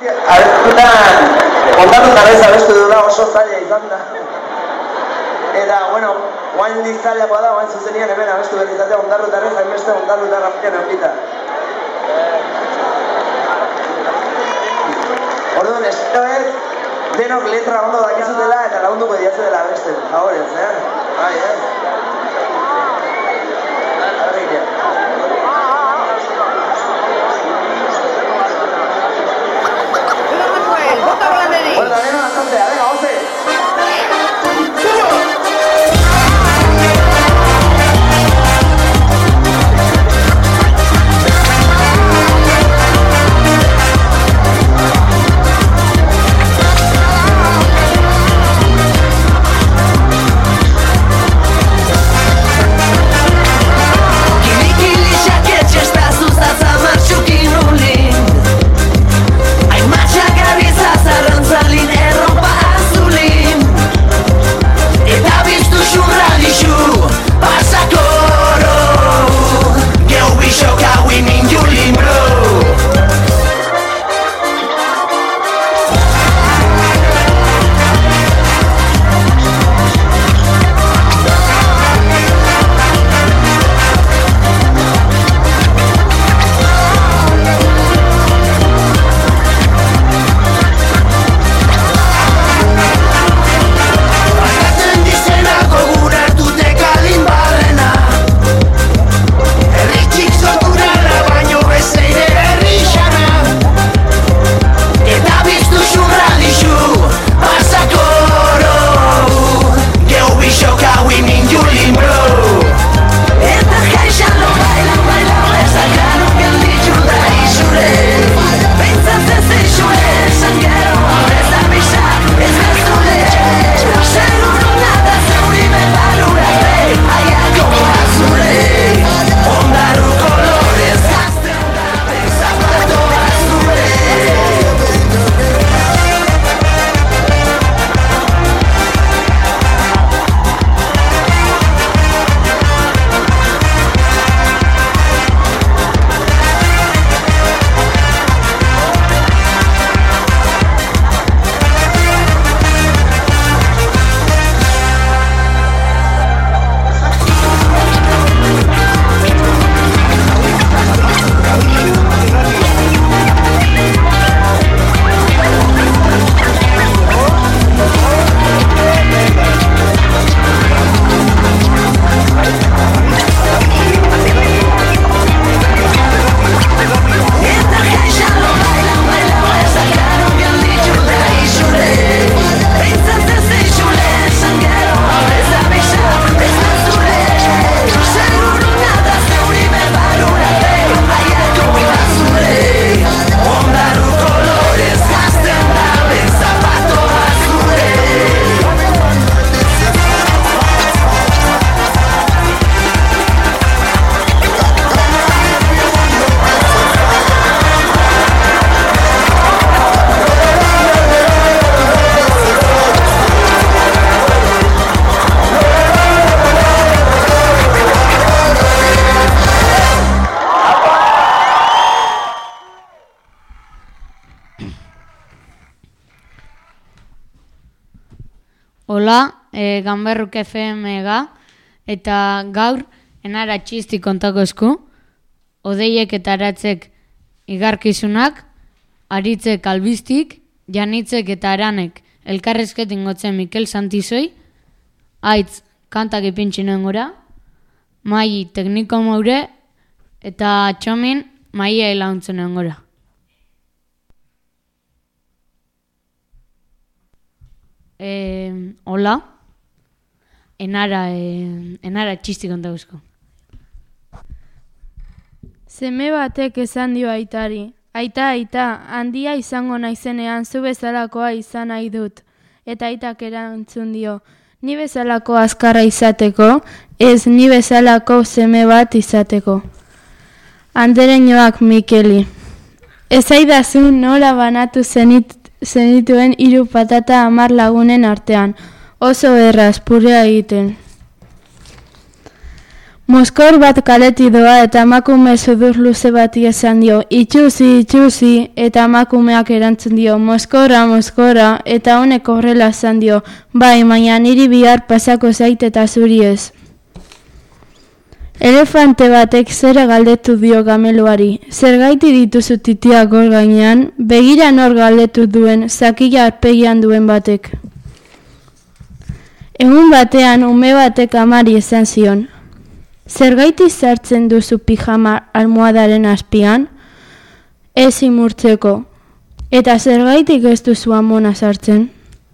Abestutan, kontatu jarraiz abestu dula oso zaila izan da. Eta, bueno, guain dizaleakoa da, guain zuzenian hemen abestu berrizatea ondarrutarren, jainbeste ondarrutarra pian aurkita. Orduan, estoet, denok letra ondo dakizutela eta lagunduko diazu dela abesten, favorez, Bai, Bueno, también bastante, venga, 11. Hola, Ganberruk FM-ga, eta gaur enara txisti kontako esku, odeiek eta aratzek igarkizunak, aritzek albistik, janitzek eta aranek elkarrezketin gotzen Mikel Santizoi, aitz kantak ipintxinen gora, mai tekniko maure, eta txomin maia ilauntzenen gora. Hola, enara txisti kontaguzko. Seme batek esan dio aitari, aita, handia izango naizenean zu bezalakoa izan nahi dut. Eta aitak erantzun dio, ni bezalako azkarra izateko, ez ni bezalako seme bat izateko. Andereñoak Mikeli, ez aidazu nola banatu zenituen 3 patata 10 lagunen artean, oso erraz purea egiten. Moskor bat kaletik doa eta emakume sudur luze bati esan dio, itxuzi, itxuzi, eta emakumeak erantzun dio, Moskora, Moskora, eta honek horrela esan dio, bai, baina niri bihar pasako zait eta zuri ez. Elefante batek zera galdetu dio gameluari, zergaiti dituzu titiak hor gainean, begira nor galdetu duen, zakila arpegian duen batek. Egun batean ume batek amari esan zion, zergaiti sartzen duzu pijama almohadaren azpian? Ez imurtzeko. Eta zergaitik ez duzu amona sartzen?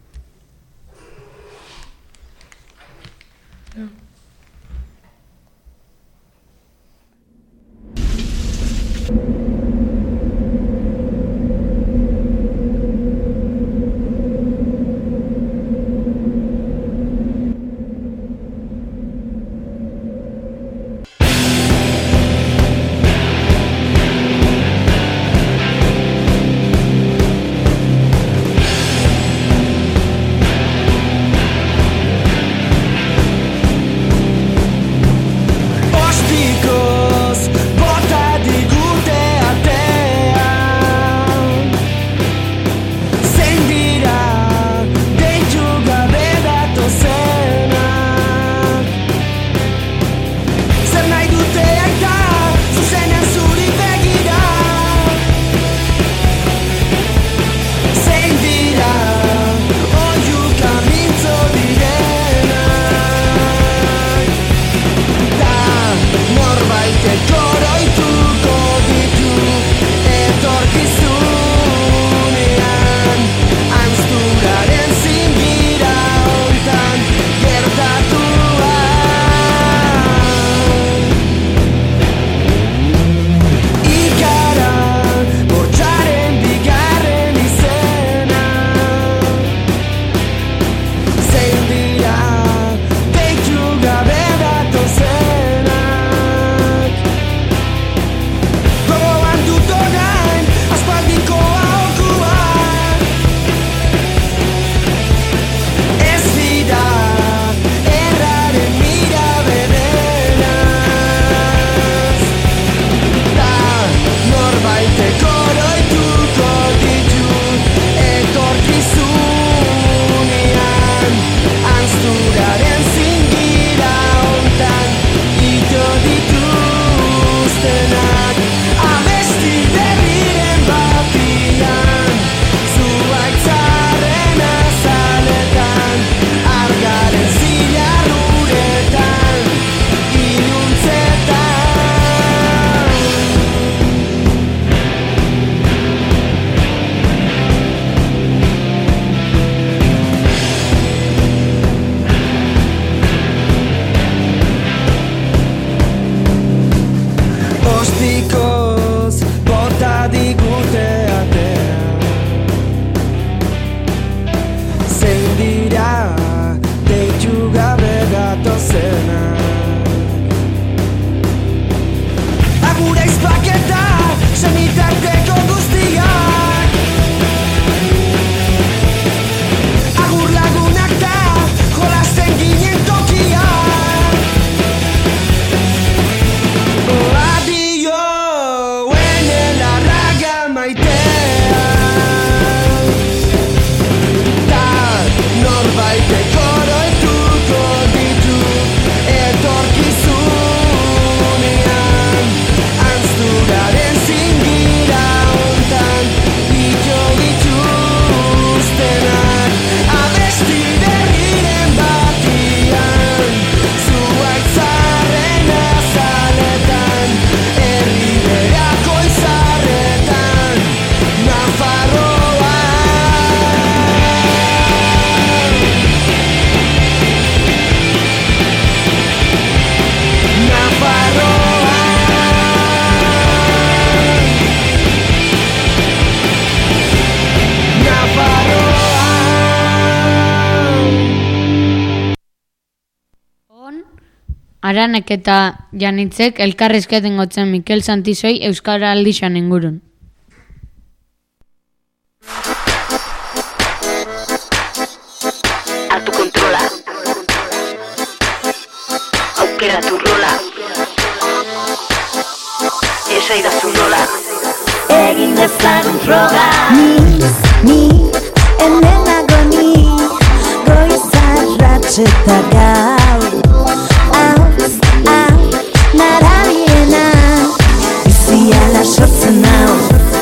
Aranek eta Janitzek elkarrizketen gotzen Mikel Santizoi Euskara Aldixan ingurun. Hartu kontrola. Aukeratu rola. esaidazu nola egin dezagun froga. Ni hemen nago ni goizarratx eta gau narabiena biziala sortzen nau.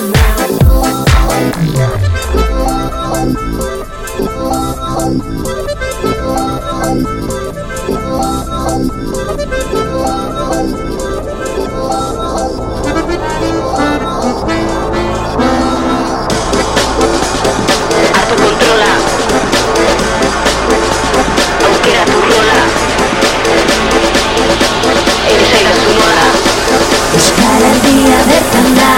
Euskaraldia bertan da.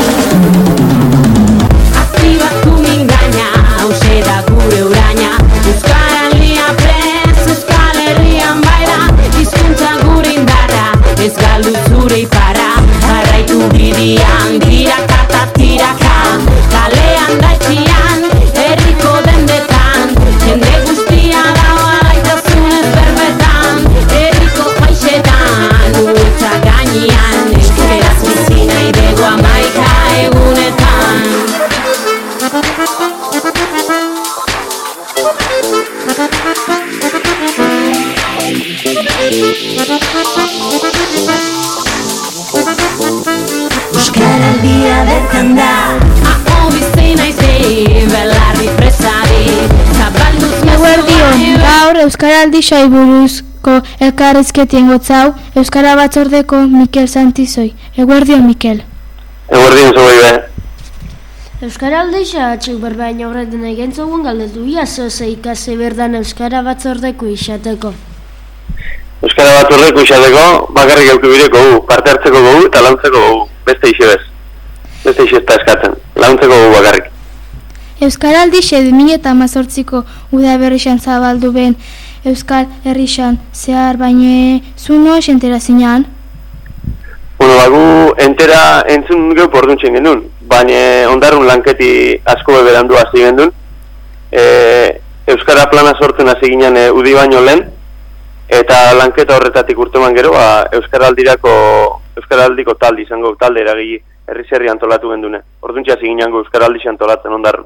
Aktibatu mingaina, hause da gure uraina. Euskaraldia prez, Euskal Herrian baira. Hizkuntza gure indarra, ez galdu zure iparra. Jarraitu bidian, tiraka eta tiraka. Kalean da etxian, herriko dendetan. Jende guztia dagoa gaitasunez berbetan. Herriko paixetan, utza gainean. Euskeraz bizi nahi dugu amaika egunetan. Euskaraldia bertan da. Aho bizi naizei, belarri presari. Zabalduz Eguerdion, gaur Euskaraldi buruzko elkarrizketien gotzau Euskara Batzordeko Mikel Santizoi. Eguerdion, Mikel. Eguerdion zogoi be. Euskaraldi atxuk berbaina horretan egin zogun galdetu ia zoze ikase berdan Euskara Batzordeko isateko. Euskara Batzordeko isateko bakarrik eukibireko gu, parte hartzeko gu eta launtzeko gu, beste ixe bez. Beste ixe ez da eskatzen, launtzeko gu bakarrik. Euskaraldi 2018ko udaberrixan zabaldu ben Euskal Herrixan zehar baina zuno esentera zinean? Bueno, bagu entera entzun geu porduntxen genuen, baina ondarrun lanketi asko beberandu hasi gendun. Euskara plana sortzen hasi ginen udi baino lehen, eta lanketa horretatik urteman gero, Euskaraldiko talde izango talde eragili herri antolatu gendune. Orduntxe hasi ginen Euskaraldi antolatzen ondarrun.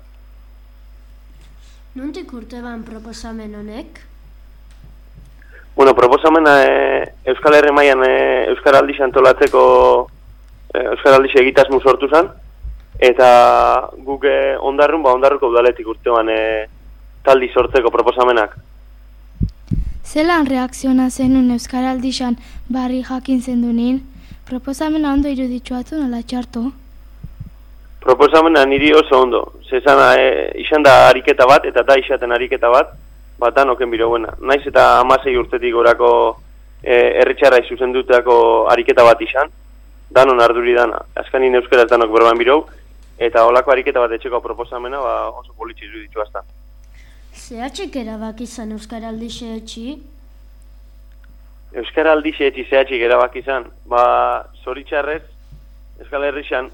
Nondik urte ban proposamen honek? Bueno, proposamena Euskal Herri mailan Euskaraldi antolatzeko Euskaraldi egitasmo sortu zen, eta guk ondarruko udaletik urtean taldi sortzeko proposamenak. Zelan reakziona zenun Euskaraldixan barri jakin zendunin? Proposamena ondo iruditxuatu nola txarto? Proposamena niri oso ondo. Zezana, izan da ariketa bat, eta da izaten ariketa bat, bat danoken biro buena. Naiz eta 16 urtetik gorako herritxarra izuzendutako ariketa bat izan, danon arduri dana. Azkanin euskaraz danok berban biro, eta olako ariketa bat etxeko proposamena oso politxe iruditu azta. Zehatxik erabak izan Euskaraldi etxi? Euskaraldi etxi zehatxik erabak izan, zoritxarrez, Euskal Herrixan,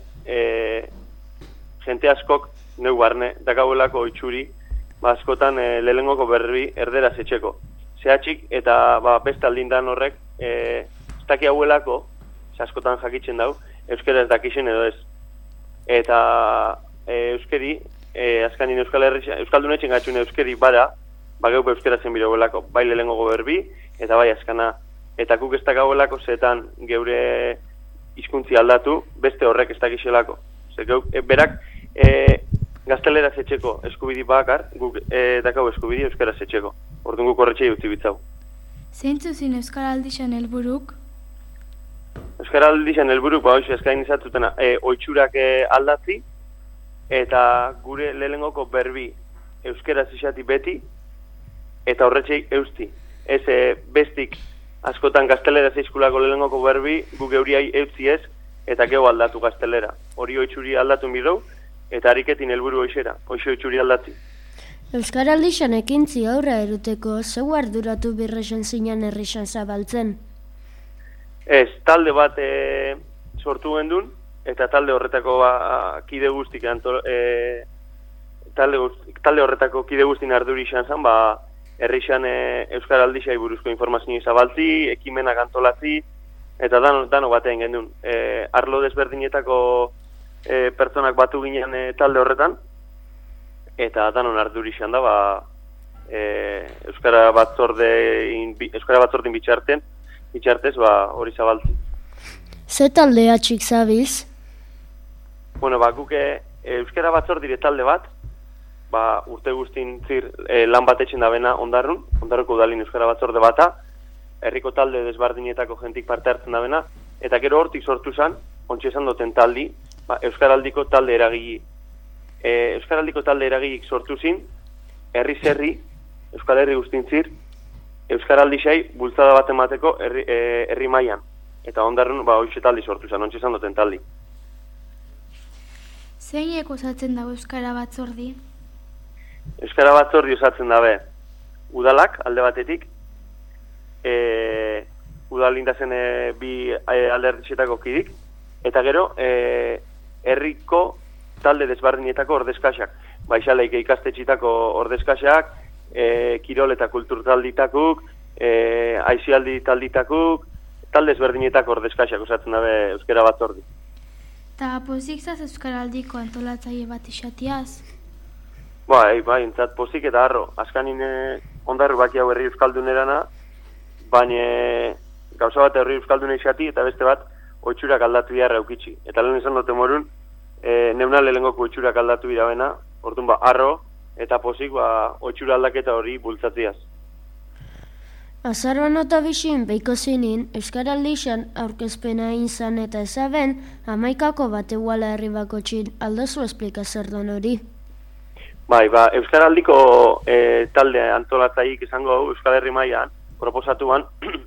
jente askok neu barne, dakauelako itxuri, askotan lehenengoko berri erderaz etxeko. Zehatxik eta beste aldindan horrek, ez daki hauelako, askotan jakitzen dau, euskara ez dakixen edo ez. Eta euskeri, azkanin Euskaldunetxen gatxun euskeri bada, geup euskara zen biro belako, bai lehenengoko berbi, eta bai azkana. Eta guk ez dakauelako zetan geure hizkuntzi aldatu, beste horrek ez dakixelako. Berak, gazteleraz etxeko eskubidi bakar, guk dakau eskubidi euskaraz etxeko. Orduan guk horretxei utzi bitzau. Zeintzu zin Euskaraldixan helburuk? Euskaraldixan helburuk, hoxe eskain izatzutena, oitxurak aldatzi, eta gure lehenengoko berbi euskaraz izati beti, eta horretxei eusti. Ez bestik askotan gazteleraz eiskulako lehenengoko berbi, guk euriai eutzi ez, eta geu aldatu gaztelera. Hori oitxuri aldatu mirau, eta ariketin helburu hoxera, hoxe oitxuri aldatzi. Euskaraldixan ekintzi aurra eruteko, zeu arduratu birrexen zinan herrixan zabaltzen? Ez, talde bat sortu gendun, eta talde horretako kide guztik talde horretako kide guztin arduri izan zen, herrixan Euskaraldixai buruzko informazio zabaltzi, ekimenak antolatzi, eta dano batean gendun. Arlo desberdinetako pertsonak batu ginen talde horretan, eta danon arduri izan da, Euskara batzordin bitxartez, hori zabaltzen. Ze taldea txik zabiz? Bueno, guke Euskara batzordire talde bat, urte guztin zir lan bat etxen dabena ondarruko udalin Euskara batzorde bata, herriko talde desbardinetako jentik parte hartzen dabena, eta gero hortik sortu zen, ontsa esan duten taldi, Euskaraldiko talde eragili. Euskaraldiko talde eragilik sortu zin, herri Euskal Herri guztin zir, Euskaraldi xai bultzada bat emateko herri mailan. Eta ondarrun, hoxe taldi sortu zen, ontsa esan duten taldi. Zeinek osatzen dago Euskara batzordi? Euskara batzordi osatzen dabe udalak, alde batetik, udalindazen bi alderdixetako kidik, eta gero, herriko talde desbardinetako ordezkaxak. Baixaleik ikastetxitako ordezkaxak, kirol eta kultur talditakuk, aizialdi talditakuk, talde desberdinetako ordezkaxak osatzen dabe Euskara batzordi. Ta pozik zaz Euskaraldiko antolatzaile bat isatiaz? Bai, entzat pozik eta harro. Azkanin ondarru baki hau herri euskaldunerana, baina gauza bat herri euskalduna isati eta beste bat oitxurak aldatu biharra eukitzi. Eta lehen esan dute morun, neuna lehengoko oitxurak aldatu birabena, orduan harro eta pozik oitxura aldaketa hori bultzatziaz. Azaroan eta bixin, beiko zinin, Euskaraldixan aurkezpena izan eta ezaben, 11 bat eguala herri bako txin, aldozu esplika zer don hori? Bai, Euskaraldiko talde antolatzaik izango Euskal Herri mailan proposatuan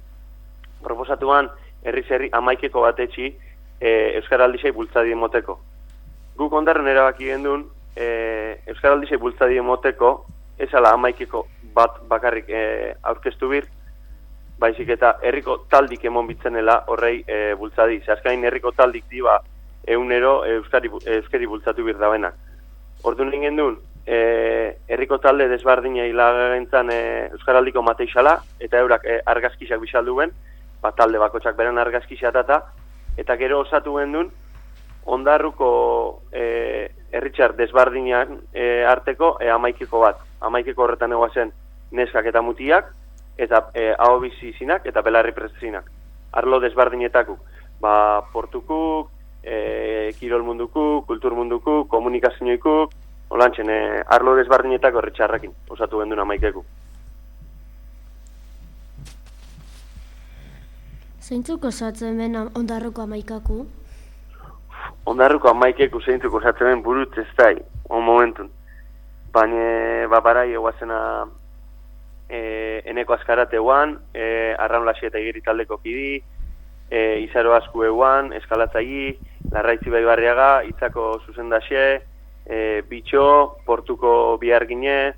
herri 11 bat etxi Euskaraldixai bultzadi emoteko. Guk ondarren erabaki gendun Euskaraldixai bultzadi emoteko ezala 11 bat bakarrik aurkeztu bir, baizik eta herriko taldik emon bitzenela horrei bultzadi. Azkain herriko taldik diba eunero euskari bultzatu bir dabena. Ordu ningen duen, herriko talde desbardina hilagentzan Euskaraldiko mateixala, eta eurak argazkisak bisaldu ben, talde bakotxak beren argazkisak eta gero osatu gendun, ondarruko herritxar desbardinan arteko 11 bat. 11 horretan egoazen neskak eta mutiak, eta hau bizizinak eta belarri prestizinak. Arlo desbardinetakuk, portukuk, kirol mundukuk, kultur mundukuk, komunikazioikuk, holantzen arlo desbardinetako herritxarrekin osatu gendun 11. Zeintzuk osatzen ben ondarruko 11? Ondarruko 11 zeintzuk osatzen ben burut ez da, momentun. Baina, barai eguazena eneko azkarate eguan, arraunlaxi eta igeri taldeko kidi, izaro asku eguan, eskalatzai, larraitzi baibarriaga, itzako zuzendaxe, bitxo, portuko bihargine,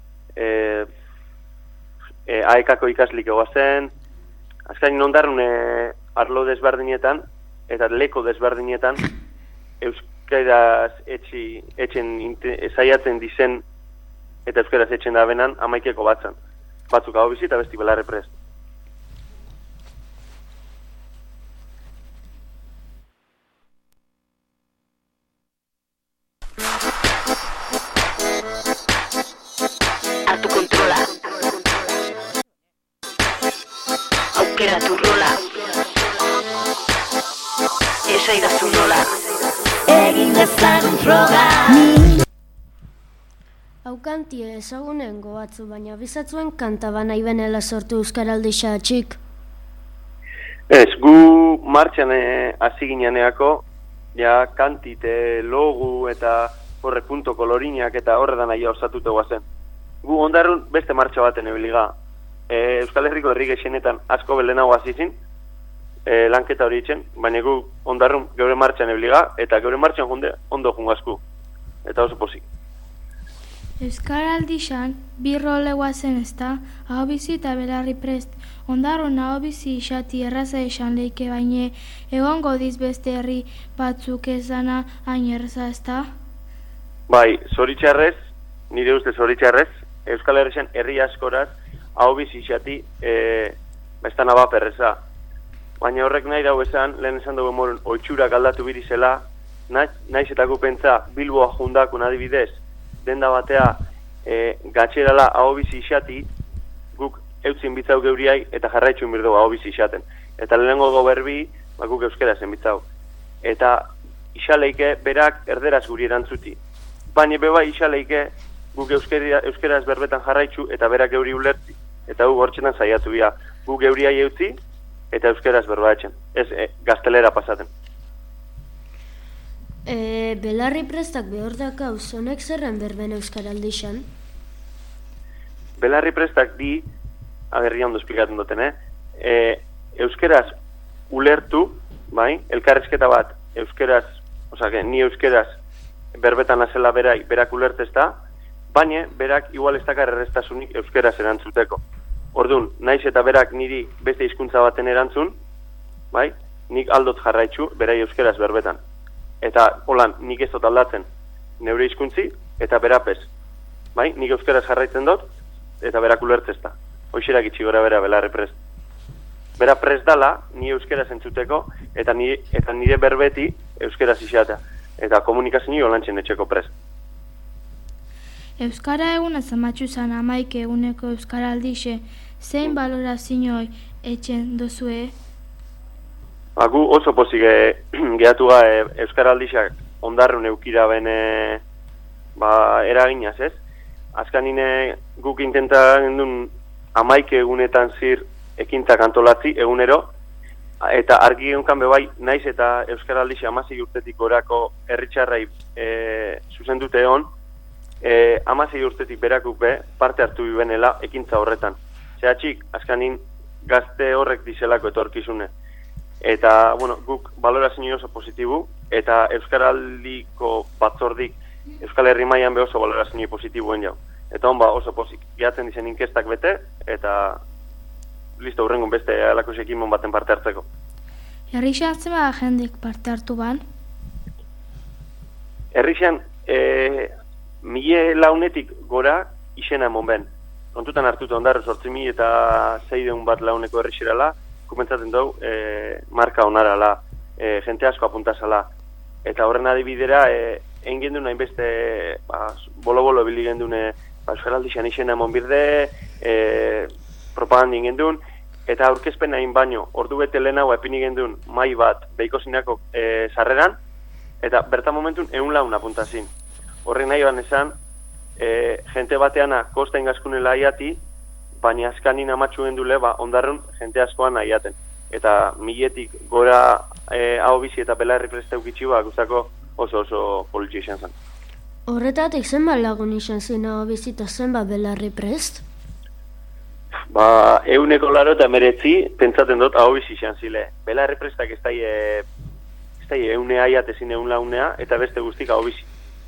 aekako ikaslik eguazen, azkain ondarrun arlo desbardinetan, eta leko desbardinetan, euskaraz etxen zaiatzen dizen eta euskaraz etxen da benan 11 batzan. Batzuk hau bizi eta besti belarre prest. Hartu kontrola. Aukeratu rola. Esaidazu nola. Egin dezagun froga. Haukanti ezagunen gobatzu, baina bizatzuen kanta banai benela sortu Euskaraldixa txik. Ez, gu martxan hasi gineaneako, ja kantite, logu eta horre punto kolorinak eta horretan aia osatute guazen. Gu ondarrun beste martxa baten ebiliga. Euskal Herriko herri gexenetan asko belenago azizin, lanketa hori itxen, baina gu ondarrun geure martxan ebiliga, eta geure martxan junde ondo jungazku. Eta oso pozik. Euskaraldixan, bi role guazen ezta, hau bizi eta belarri prest. Ondarrun hau bizi isati erraza esan leike baina, egongo diz beste herri batzuk ezana hain erraza ezta? Bai, zoritxarrez, nire uste zoritxarrez, Euskal Herrixen herri askoraz, hau bizi isati, bestan abaperreza. baina horrek nahi dau esan, lehen esan dugu moren, oitxurak aldatu birizela, naiz eta gupentza Bilboa jundakun adibidez, denda batea gatxerala ahobizi isati, guk eutzin bitzau geuriai eta jarraitxun birdugu ahobizi isaten. Eta lehenengo goberbi, guk euskera zen bitzau. Eta isaleike berak erderaz guri erantzuti. Baina beba isaleike guk euskeraz berbetan jarraitxu eta berak geuri ulertzi. Eta guk hortxetan saiatu bia. Guk geuriai eutzi eta euskeraz berbatzen. Ez gaztelera pasaten. Belarri prestak behor dakau, zonek zerren berben euskaraldixan? Belarri prestak di, agerria ondo esplikatzen duten, euskeraz ulertu, bai, elkarrezketa bat euskeraz, ni euskeraz berbetan azela berak ulertezta, baina berak igual ez dakar erreztasunik euskeraz erantzuteko. Orduan, naiz eta berak niri beste hizkuntza baten erantzun, bai, nik aldot jarraitzu berai euskeraz berbetan. Eta, holan, nik ez dut aldatzen neure hizkuntzi eta berapez. Bai, nik euskeraz jarraitzen dut eta berak ulertezta. Hoixerak itxi gora belarri prest. Bera prest dala, ni euskeraz entzuteko eta nire berbeti euskeraz izatea. Eta komunikazio holantzen etxeko prest. Euskara egun azamatxu zan amaik eguneko euskaraldixe, zein balorazioi etxen dozue? Gu oso pozik gehatu euskaraldixak ondarrun eukira bene eraginaz, ez? Azkanine guk intentagen duen amaik egunetan zir ekintzak antolatzi egunero, eta argi egunkan bebai naiz eta euskaraldixe amazik urtetik orako herritxarrai zuzendute hon, amazik urtetik berakuk parte hartu bibenela ekintza horretan. Zehatxik, azkanin gazte horrek dizelako etorkizune. Eta, guk balorazio oso positibu, eta euskaraldiko batzordik Euskal Herri mailan oso balorazio positibuen jau. Eta oso pozik, gehatzen dizen inkestak bete, eta listo, hurrengun beste alako sekimon baten parte hartzeko. Herrixan zema jendik parte hartu ban? Herrixan, 1000 launetik gora izena emon ben. Kontutan hartuta ondarro 8.000 eta 600 bat launeko herrixerala, kupentzaten dugu, marka onarala, jente asko apuntazala. Eta horren adibidera, egin gendun hainbeste, bolo-bolo ebili gendun, euskaraldixan izena emon birde, propaganda egin gendun, eta aurkezpen hain baino, ordu bete lehenago epini gendun mai bat beikozinako sarreran, eta bertan momentun 100 laun apuntazin. Horren nahi ban esan, jente bateana kosta ingazkunela aiati, baina azkanin amatxu gendule, ondarrun jente askoan aiaten. Eta 1000-etik gora hau bizi eta belarri presteukitxi guztako oso politxi izan zen. Horretatik zenbat lagun izan zen hau bizi eta zenbat belarri prest? 189 pentsaten dut hau bizi izan zile. Belarri prestak ez dai eunea aiatezin 100 launea eta beste guztik hau bizi.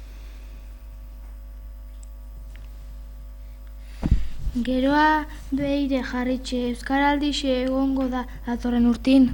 Geroa beire jarritxe euskaraldixe egongo da datorren urtin?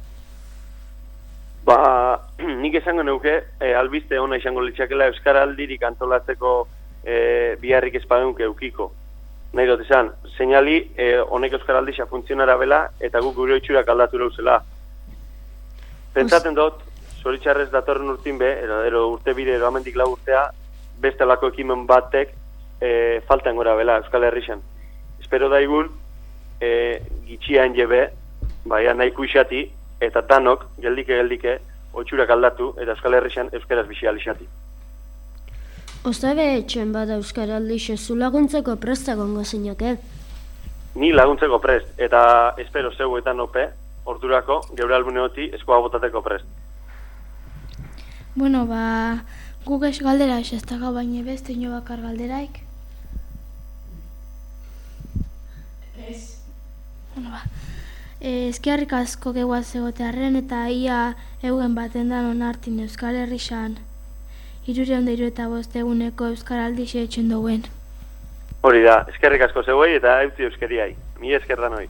Nik esango neuke, albiste ona izango litzakela euskaraldirik antolatzeko biharrik espadeunk eukiko. Nahi dut esan, seinali honek euskaraldixa funtzionara bela eta guk gure oitxurak aldatu leuzela. Pentsaten dut, zoritxarrez datorren urtin ero urte bide, ero amendik 4 urtea, beste lako ekimen batek faltan gora bela Euskal Herrixan. Espero daigun gitxian jebe, nahiko isati, eta danok, geldike, otxurak aldatu, eta Euskal Herrixan euskaraz bizial isati. Ostabe etxen bada euskaraldixe, zu laguntzeko presta gongo zinake? Ni laguntzeko prest, eta espero zeu eta nope, ordurako, geure albuneoti, eskoa botateko prest. Guk ez galdera ez dago baina beste ino bakar galderaik? Ez. Ezkiarrik asko gehuaz egotearen eta ia eugen baten dan onartin Euskal Herrixan 375 eguneko euskaraldixe etxen duen. Hori da, eskerrik asko zeuei eta eutzi euskeriai. Mi eskerdan hoi.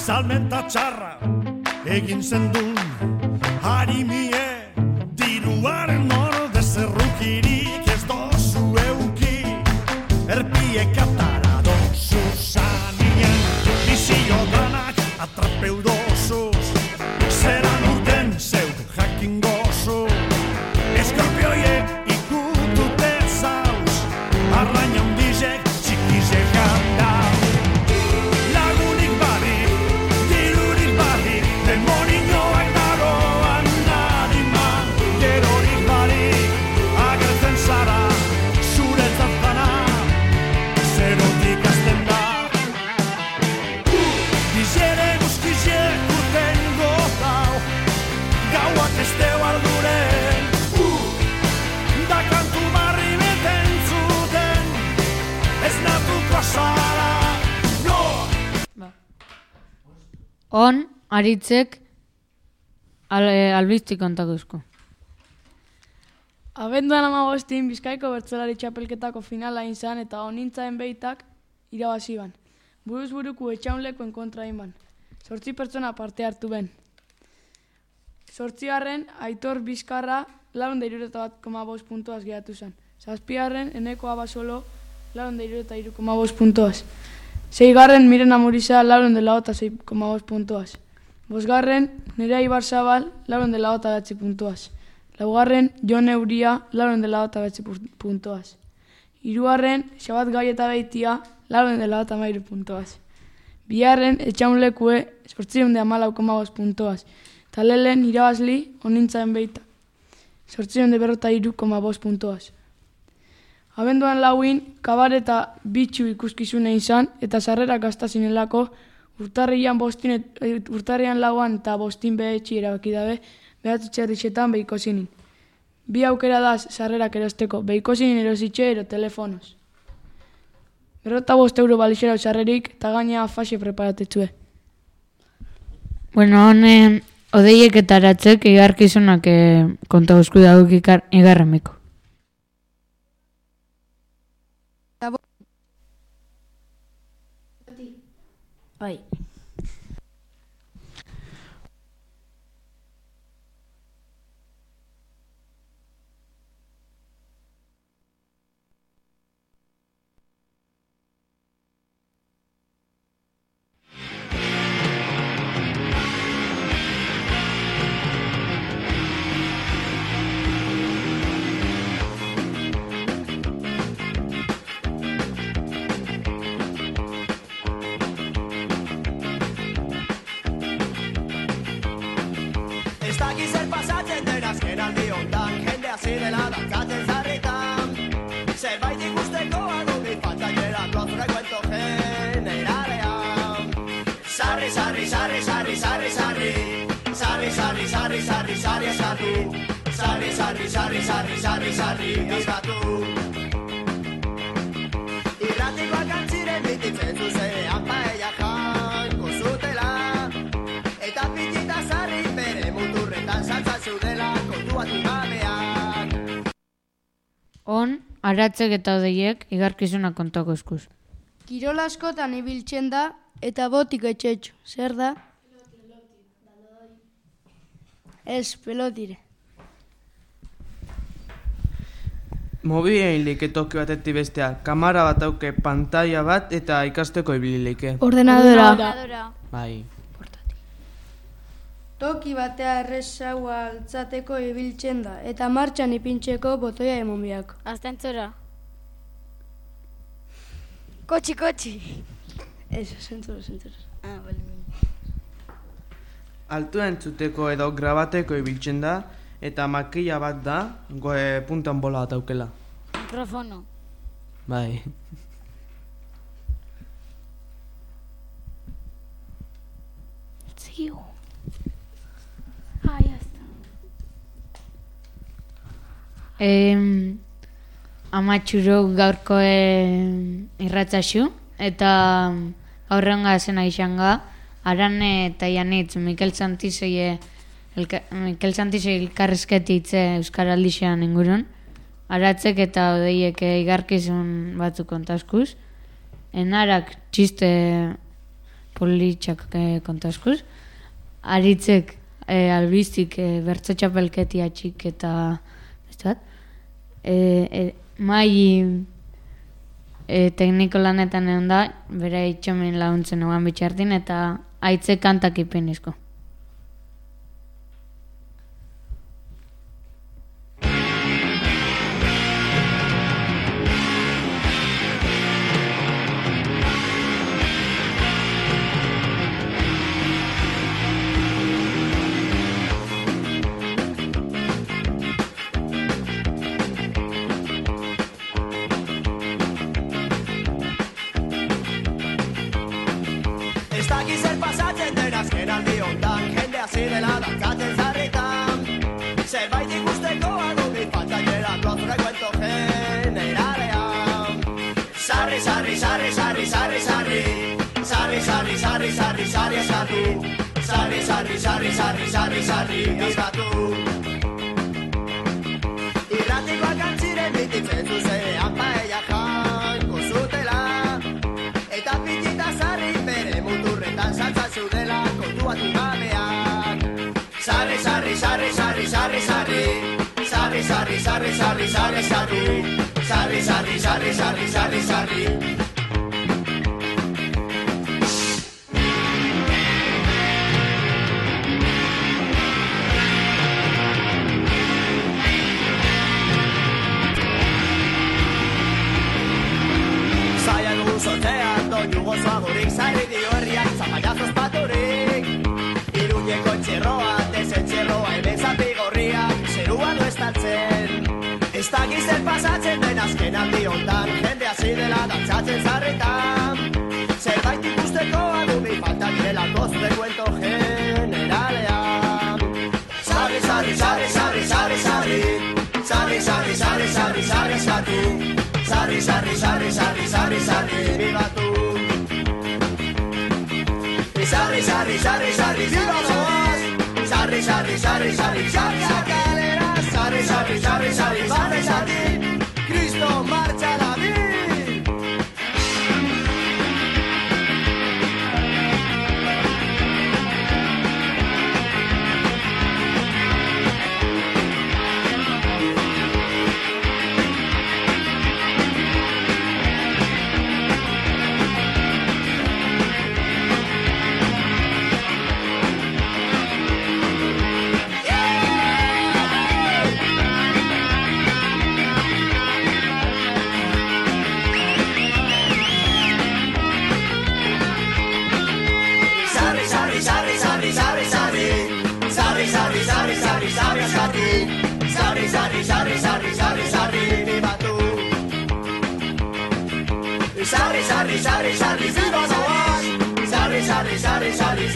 salmenta txarra egin zendun harimie diruaren orde zerrukirik ez dozu euki erpiek atara dozu zanien bizio danak atrapeu dozuz zeran urten zeuk jakin gozu eskorpioiek ikutute zauz arraina hundizek txikizek handau lagunik badi, dirurik badi demoninoak daroan nadima gerorik badi agertzen zara zuretzat gana zerotik azten da bizere guztiziek urten gozau gauak ez teu arduren da kantu barri beten zuten ez natuko zara no! On, aritzek albiztik kontakuzko. Abenduan 15 Bizkaiko bertsolari txapelketako finala izan eta onintzaen behitak irabazi ban. Buruz buruku etxaunlekoen kontra inban. 8 pertsona parte hartu ben. 8. Aitor Bizkarra 461,5 puntuaz geratu zen. 7. Eneko Abasolo 463,5 puntuaz. 6. Miren Amuriza 406,5 puntuaz. 5. Nerea Ibarzabal 409 puntuaz. 4. Jon Euria 409 puntuaz. 3. Xabat Gaieta Beitia 413 puntuaz. 2. Etxaunlekue 814,5 puntuaz. Eta lehen irabazli onintzaen beita 843,5 puntuaz. Abenduan 4 kabar eta bitxu ikuskizune izan eta sarrerak gaztazinelako urtarrian 4 eta 5 behetxi erabaki dabe behatzu txerrixetan behiko zinin. 2 aukera da sarrerak erosteko, behiko zinin erositxe ero telefonoz. 45 euro balixera sarrerik eta gaina fase preparatetxue. Bueno, honen odeiek eta aratzek igarkizunak konta guzku dauk igarramiko. Bai. Ez dakiz zer pasatzen den azken aldi hontan, jendea zirela dantzatzen zarritan. Zerbait ikusteko adunik faltaierako frekuento generalean. Sarri, sarri, sarri, sarri, sarri, sarri. Sarri, sarri, sarri, sarri, sarri, sarri. Sarri, sarri, sarri, sarri, sarri, sarri, bizkatu. Irratikoak antziren bititzen zuzenean paella janko zutela. Eta pitita zarri bere muturretan saltzan zeudela kontuatu gabeak. On, aratzek eta odeiek igarkizuna kontako eskuz. Kirol askotan ibiltzen da eta botik etxetxo. Zer da? Ez, pelotire. Mobilein like toki batetik bestea. Kamara bat auke, pantalla bat eta ikasteko ibilileke. Ordenadora. Bai. Toki batea errezaua altzateko ibiltzen da eta martxan ipintzeko botoia emon biak. Astentzora. Kotxi. Ez, zentzura. Ah, bale. Altua entzuteko edo grabateko ibiltzen da eta makilla bat da puntan bola bat aukela. Mikrofono. Bai. Zio. Ah, ya está. Amatxuro gaurko irratzaxu eta gaurrenga zena izanga Arane eta Janitz Mikel Santizei elkarrizketitze Euskaraldixean ingurun. Aratzek eta odeiek igarkizun batzuk kontaskuz. Enarak txiste politxak kontaskuz. Aritzek albiztik bertso txapelketia txik eta beste bat. Mai tekniko lanetan egon da, bere itxomin laguntzen egon bitxartin eta aitze kantak ipenizko. Sarri, eskatu Irratikoak antziren bititzen zuzean paella janko zutela Eta pitita sarri bere muturretan saltzan zudela kontuatu gabeak Sarri, sarri, sarri, sarri, sarri, sarri Sarri, sarri, sarri, sarri, sarri, sarri Sarri, sarri, sarri, sarri, sarri, sarri Gozoagorik zarri dio herriak zapallazos paturik Iruñeko txerroa, tezen txerroa hemen zapigorriak Zerua du estaltzen Ez dakiz zer pasatzen den azken aldi ondan Jende hasi dela dantzatzen zarretan Zerbait ikusteko adumi falta direlako zure kuento generalean Sarri, sarri, sarri, sarri, sarri, sarri Sarri, sarri, sarri, sarri, sarri, eskatu Sarri, sarri, sarri, sarri, sarri, sarri, bibatu Sarri, sarri, sarri, sarri, viva Boaz Sarri, sarri, sarri, sarri, sarri, sakalera Sarri, sarri, sarri, sarri, sarri, sarri Cristo marcha la vida Sarri, sarri, sarri, viva Boaz Sarri, sarri, sarri, sarri,